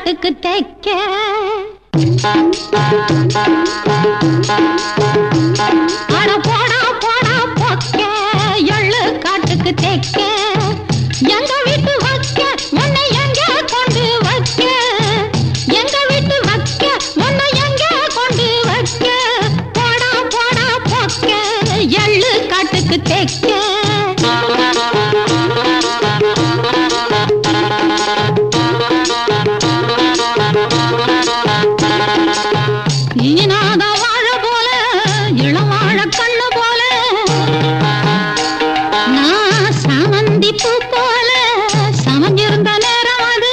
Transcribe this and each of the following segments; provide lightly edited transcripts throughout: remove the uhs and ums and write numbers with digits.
காட்டுக்கு தைக்க அட போடா போடா பொக்க எள்ளு காட்டுக்கு தைக்க எங்க வீட்டு வைக்க உன்னை எங்க கொண்டு வைக்க எங்க வீட்டு வைக்க உன்னை எங்க கொண்டு வைக்க போடா போடா பொக்க எள்ளு காட்டுக்கு தைக்க ஈனாத வாழ போல இளம் வாழ கண்ணு போல நான் சாமந்தி பூ போல சமஞ்சிருந்த நேரம் அது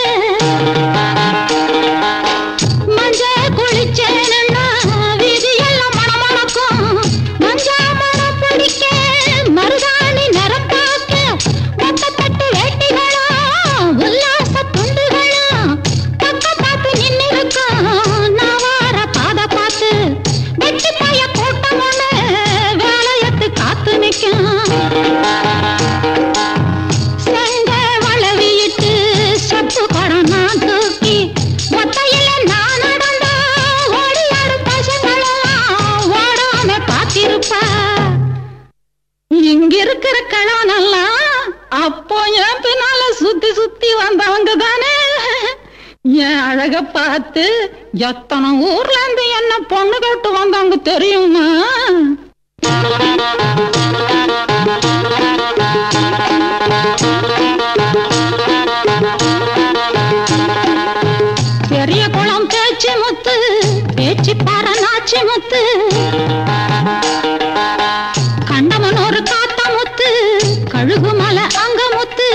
மஞ்ச குளிச்சேன்னா வீதி எல்லாம் மணமணக்கும் மஞ்சா மனம் பிடிக்க மருதாணி நிறம் பார்க்க மொத்தப்பட்டு வேட்டிகளும் உல்லாச துண்டுகளும் பக்கம் பார்த்து நின்று இருக்கும் நான் வார பாத பார்த்து வெட்டி பாய கூட்டம் ஒண்ணு வேலையத்து காத்து நிற்கும் செங்க வளவிட்டு சப்பு படம் நான் தூக்கி மொத்தையில நான் நடந்தா ஓடியாடும் பசங்களெல்லாம் ஓடாம பார்த்திருப்பா இங்க இருக்கிற கழவனெல்லாம் அப்போ என் பின்னால சுத்தி சுத்தி வந்தவங்க தானே என் அழக பார்த்து எத்தனை ஊர்ல இருந்து என்ன பொண்ணு கேட்டு வந்தாங்க தெரியுமா பெரிய குளம் பேச்சு முத்து பேச்சு பாற நாச்சி முத்து கண்டமனூர் காத்த முத்து கழுகு மலை அங்க முத்து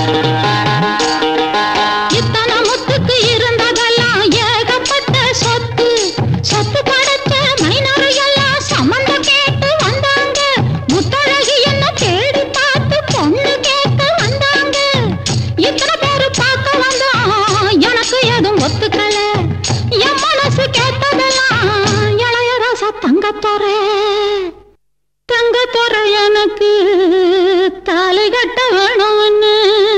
இத்தனை முத்துக்கு இருந்ததெல்லாம் ஏகப்பட்ட சொத்து சொத்து படைச்ச மைனரையெல்லாம் சம்மந்தம் கேட்டு வந்தாங்க முத்தழகி என்ன தேடி பார்த்து பொண்ணு கேட்க வந்தாங்க இத்தனை பேரு பார்க்க வந்தோம் எனக்கு எதுவும் ஒத்துக்கல என் மனசு கேட்டதெல்லாம் இளையராச தங்கத்தோரே எனக்கு தாலி கட்ட வேணும்னு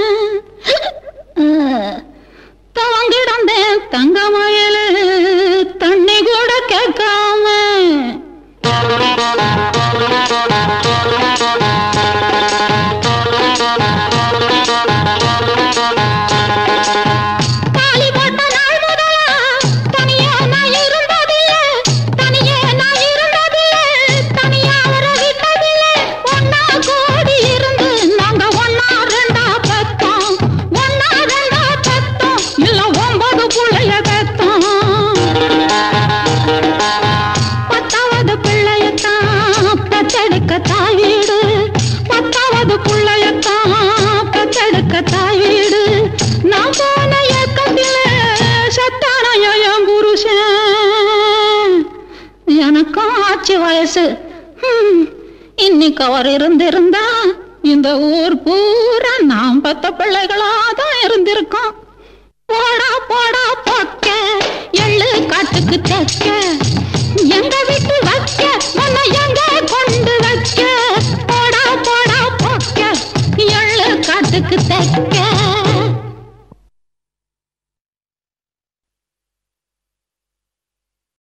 தவங்கிடந்தேன் தங்கமயிலு தண்ணி கூட கேட்காம தாலி போட்ட நாள் முதலா தனியா நான் இருந்ததில்லை தனியே நான் இருந்ததில்லை தனியா வர விட்டதில்லை ஒன்னா கூடி இருந்து நாங்க ஒன்னா ரெண்டா பெத்தோம் ஒன்னா ரெண்டா பெத்தோம் இல்ல 9 பிள்ளைய பெத்தோம் 10வது பிள்ளையத்தான் பெத்தெடுக்க தாய் வீடு 10வது பிள்ளையத்தான் பெத்தெடுக்க தாய் வீடு நான் போன ஏக்கத்தில சத்தானைய என் புருஷன் எனக்கும் ஆட்சி வயசு இன்னைக்கு அவர் இருந்திருந்தா இந்த ஊர் பூரா நாம் பத்த பிள்ளைகளாதான் இருந்திருக்கோம் போடா போடா பொக்க எள்ளு காட்டுக்கு தைக்க எங்க வீட்டு